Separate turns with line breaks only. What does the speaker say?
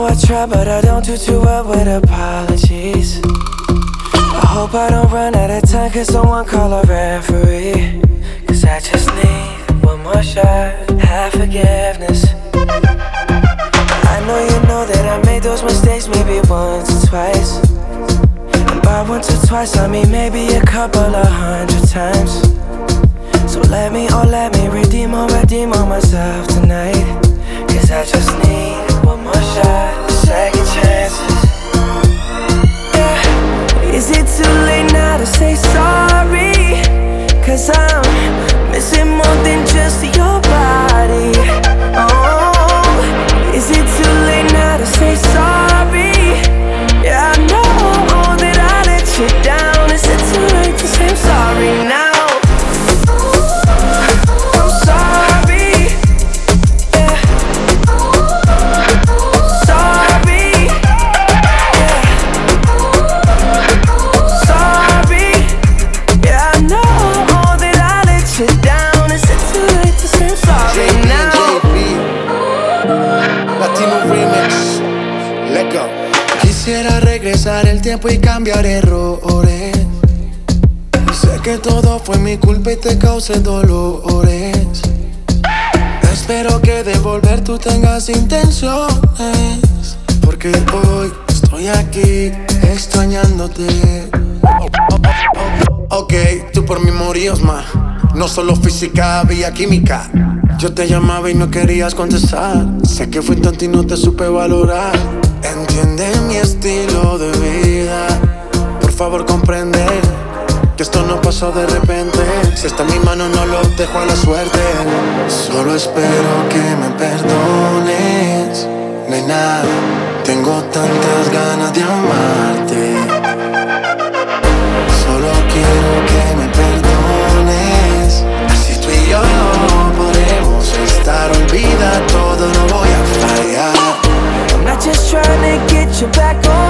I try, but I don't do too well with apologies. I hope I don't run out of time, cause someone call a referee. Cause I just need one more shot, have forgiveness. I know you know that I made those mistakes maybe once or twice. And by once or twice I mean maybe a couple of 100 times. So let me redeem on myself tonight. Cause I just need one more shot, second chances. Yeah. Is it too late now to say sorry? Cause I'm missing more than just your body. Oh, is it too late now to say sorry? Yeah, I know that I let you down. Is it too late to say I'm sorry now?
Quisiera regresar el tiempo y cambiar errores. Sé que todo fue mi culpa y te causé dolores. Espero que de volver tú tengas intenciones, porque hoy estoy aquí extrañándote. Ok, tú por mí morías más. No solo física, había química. Yo te llamaba y no querías contestar. Sé que fui tonto y no te supe valorar. Entiende mi estilo de vida. Por favor comprende que esto no pasó de repente. Si está en mi mano no lo dejo a la suerte. Solo espero que me perdones, nena. Tengo tantas ganas de amarte. Solo quiero que me perdones. Así tú y yo podremos estar. Olvida todo, no voy a fallar.
I'm not just trying to get you back on